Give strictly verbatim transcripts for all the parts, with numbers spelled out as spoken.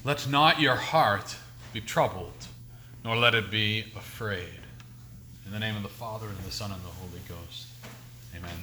Let not your heart be troubled, nor let it be afraid. In the name of the Father, and the Son, and the Holy Ghost. Amen.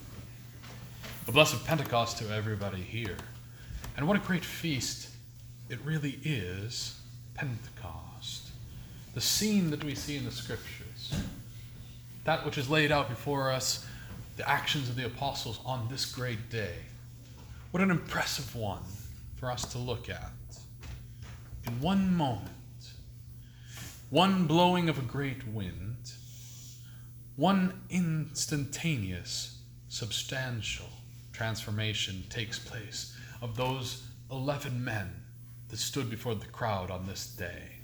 A blessed Pentecost to everybody here. And what a great feast it really is, Pentecost. The scene that we see in the Scriptures, that which is laid out before us, the actions of the apostles on this great day. What an impressive one for us to look at. In one moment, one blowing of a great wind, one instantaneous, substantial transformation takes place of those eleven men that stood before the crowd on this day.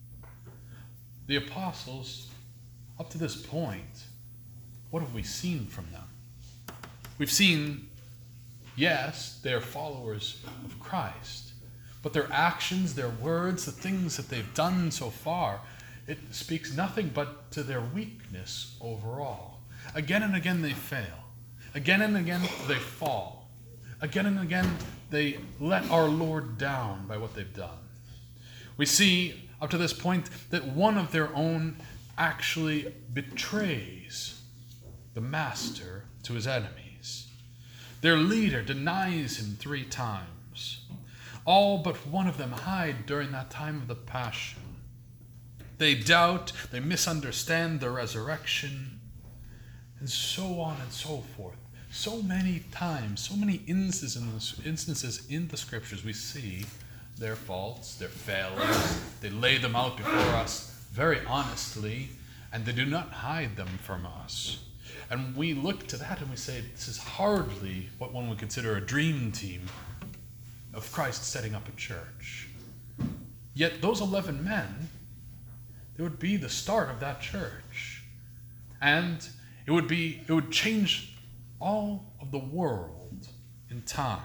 The apostles, up to this point, what have we seen from them? We've seen, yes, they're followers of Christ, but their actions, their words, the things that they've done so far, it speaks nothing but to their weakness overall. Again and again they fail. Again and again they fall. Again and again they let our Lord down by what they've done. We see up to this point that one of their own actually betrays the master to his enemies. Their leader denies him three times. All but one of them hide during that time of the Passion. They doubt, they misunderstand the resurrection, and so on and so forth. So many times, so many instances, instances in the Scriptures we see their faults, their failings. They lay them out before us very honestly, and they do not hide them from us. And we look to that and we say, this is hardly what one would consider a dream team of Christ setting up a church. Yet those eleven men, they would be the start of that church. And it would be, it would change all of the world in time.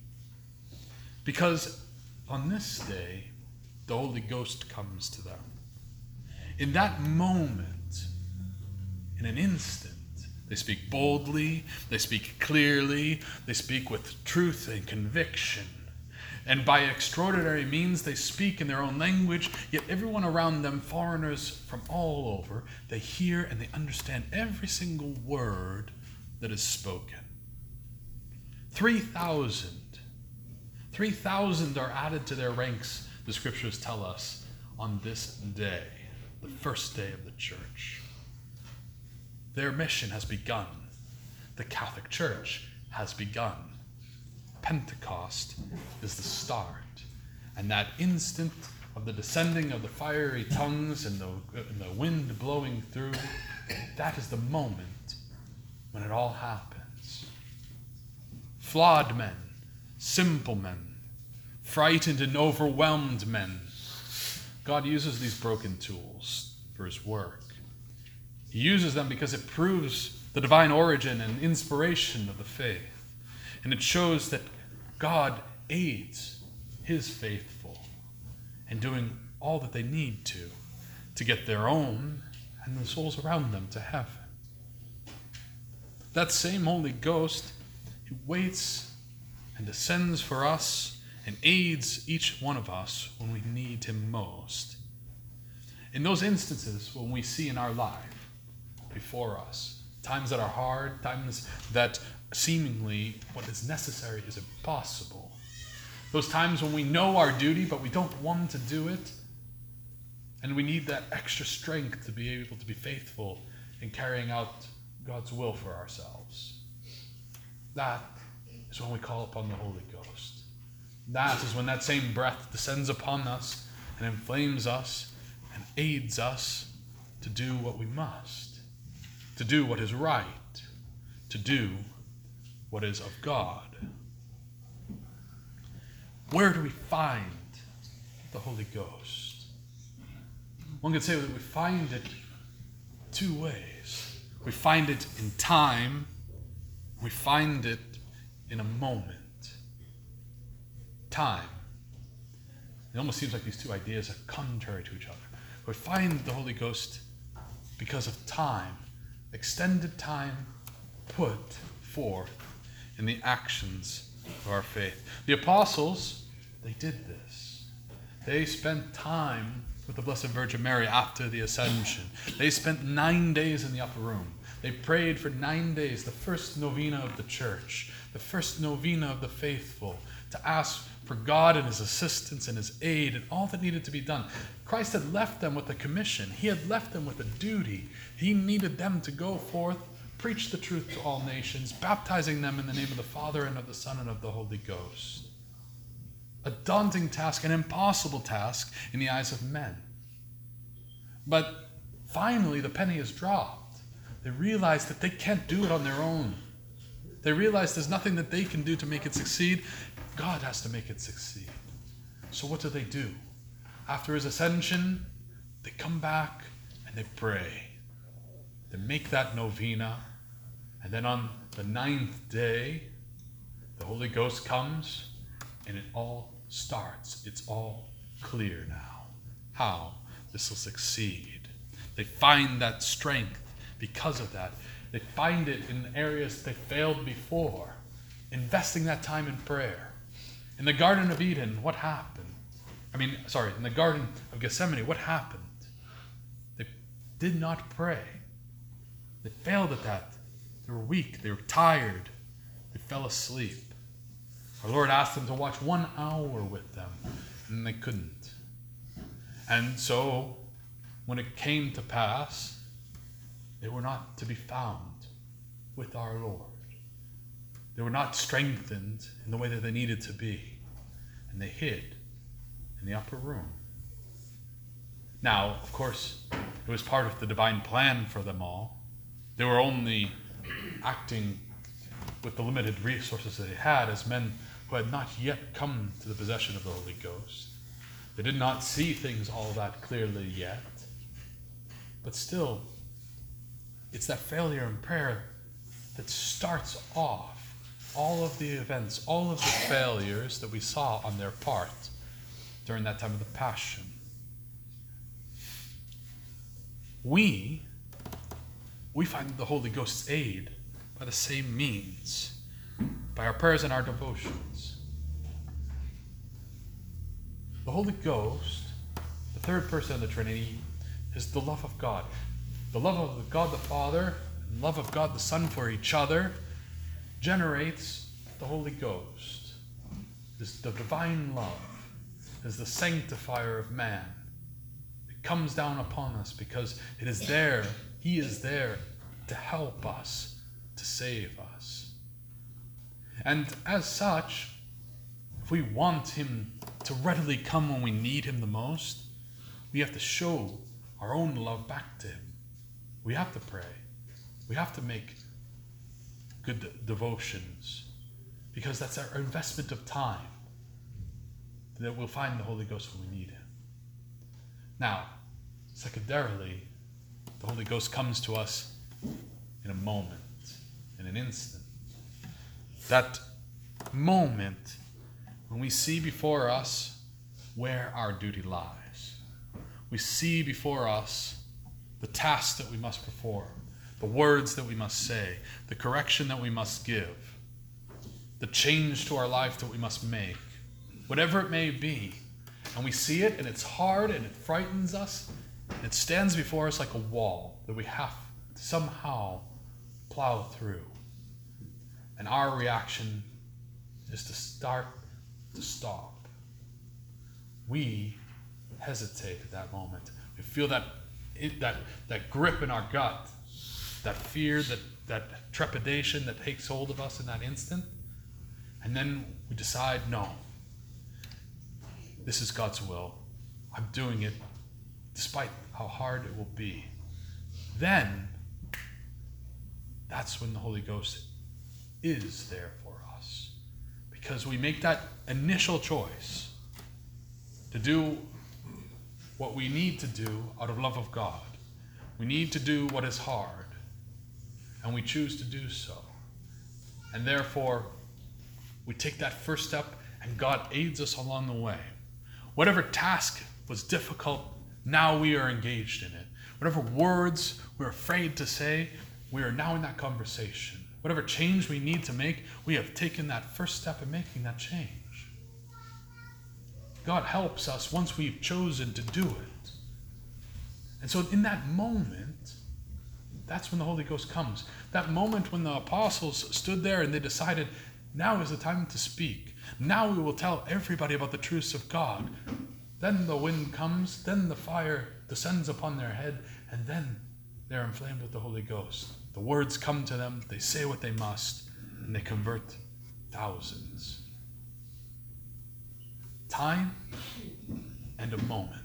Because on this day, the Holy Ghost comes to them. In that moment, in an instant, they speak boldly, they speak clearly, they speak with truth and conviction. And by extraordinary means, they speak in their own language, yet everyone around them, foreigners from all over, they hear and they understand every single word that is spoken. Three thousand. Three thousand are added to their ranks, the Scriptures tell us, on this day, the first day of the church. Their mission has begun. The Catholic Church has begun. Pentecost is the start. And that instant of the descending of the fiery tongues and the, and the wind blowing through, that is the moment when it all happens. Flawed men, simple men, frightened and overwhelmed men. God uses these broken tools for his work. He uses them because it proves the divine origin and inspiration of the faith. And it shows that God aids his faithful in doing all that they need to, to get their own and the souls around them to heaven. That same Holy Ghost, he waits and descends for us and aids each one of us when we need him most. In those instances when we see in our life before us, times that are hard, times that seemingly what is necessary is impossible, those times when we know our duty but we don't want to do it, and we need that extra strength to be able to be faithful in carrying out God's will for ourselves, that is when we call upon the Holy Ghost. That is when that same breath descends upon us and inflames us and aids us to do what we must, to do what is right, to do what is of God. Where do we find the Holy Ghost? One could say that we find it two ways. We find it in time, we find it in a moment. Time. It almost seems like these two ideas are contrary to each other. We find the Holy Ghost because of time, extended time put forth in the actions of our faith. The apostles, they did this. They spent time with the Blessed Virgin Mary after the Ascension. They spent nine days in the upper room. They prayed for nine days, the first novena of the church, the first novena of the faithful, to ask for God and his assistance and his aid and all that needed to be done. Christ had left them with a commission. He had left them with a duty. He needed them to go forth, preach the truth to all nations, baptizing them in the name of the Father and of the Son and of the Holy Ghost. A daunting task, an impossible task in the eyes of men. But finally, the penny is dropped. They realize that they can't do it on their own. They realize there's nothing that they can do to make it succeed. God has to make it succeed. So what do they do? After his ascension, they come back and they pray. They make that novena. And then on the ninth day, the Holy Ghost comes and it all starts. It's all clear now. How this will succeed. They find that strength because of that. They find it in areas they failed before. Investing that time in prayer. In the Garden of Eden, what happened? I mean, sorry, in the Garden of Gethsemane, what happened? They did not pray. They failed at that. They were weak. They were tired. They fell asleep. Our Lord asked them to watch one hour with them, and they couldn't. And so, when it came to pass, they were not to be found with our Lord. They were not strengthened in the way that they needed to be. And they hid in the upper room. Now, of course, it was part of the divine plan for them all. They were only acting with the limited resources that they had as men who had not yet come to the possession of the Holy Ghost. They did not see things all that clearly yet. But still, it's that failure in prayer that starts off all of the events, all of the failures that we saw on their part during that time of the Passion. We, we find the Holy Ghost's aid by the same means, by our prayers and our devotions. The Holy Ghost, the third person of the Trinity, is the love of God. The love of God the Father, and love of God the Son for each other, generates the Holy Ghost. This, the divine love is the sanctifier of man. It comes down upon us because it is there, he is there to help us, to save us. And as such, if we want him to readily come when we need him the most, we have to show our own love back to him. We have to pray. We have to make good de- devotions, because that's our investment of time that we'll find the Holy Ghost when we need him. Now, secondarily, the Holy Ghost comes to us in a moment, in an instant. That moment when we see before us where our duty lies. We see before us the task that we must perform, the words that we must say, the correction that we must give, the change to our life that we must make, whatever it may be. And we see it, and it's hard, and it frightens us. And it stands before us like a wall that we have to somehow plow through. And our reaction is to start to stop. We hesitate at that moment. We feel that that that grip in our gut, that fear, that, that trepidation that takes hold of us in that instant. And then we decide, no, this is God's will. I'm doing it despite how hard it will be. Then, that's when the Holy Ghost is there for us. Because we make that initial choice to do what we need to do out of love of God. We need to do what is hard, and we choose to do so. And therefore, we take that first step, and God aids us along the way. Whatever task was difficult, now we are engaged in it. Whatever words we're afraid to say, we are now in that conversation. Whatever change we need to make, we have taken that first step in making that change. God helps us once we've chosen to do it. And so in that moment, that's when the Holy Ghost comes. That moment when the apostles stood there and they decided, now is the time to speak. Now we will tell everybody about the truths of God. Then the wind comes, then the fire descends upon their head, and then they're inflamed with the Holy Ghost. The words come to them, they say what they must, and they convert thousands. Time and a moment.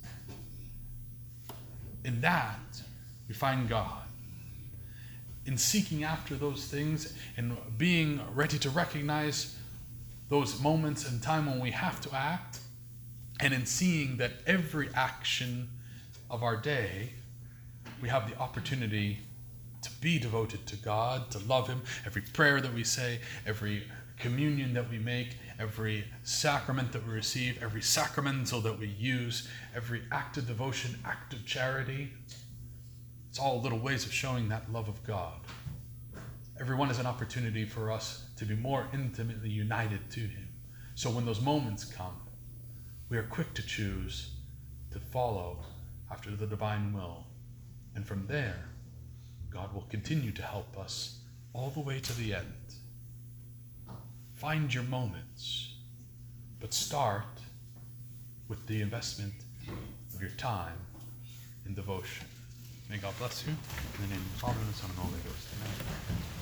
In that, we find God. In seeking after those things and being ready to recognize those moments in time when we have to act, and in seeing that every action of our day, we have the opportunity to be devoted to God, to love Him. Every prayer that we say, every communion that we make, every sacrament that we receive, every sacramental that we use, every act of devotion, act of charity, it's all little ways of showing that love of God. Every one is an opportunity for us to be more intimately united to Him. So when those moments come, we are quick to choose to follow after the divine will. And from there, God will continue to help us all the way to the end. Find your moments, but start with the investment of your time in devotion. May God bless you. In the name of the Father, and the Son, and the Holy Ghost. Amen.